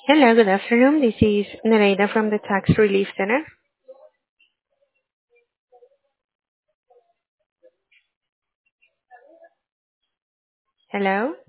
Hello, good afternoon. This is Nereida from the Tax Relief Center. Hello.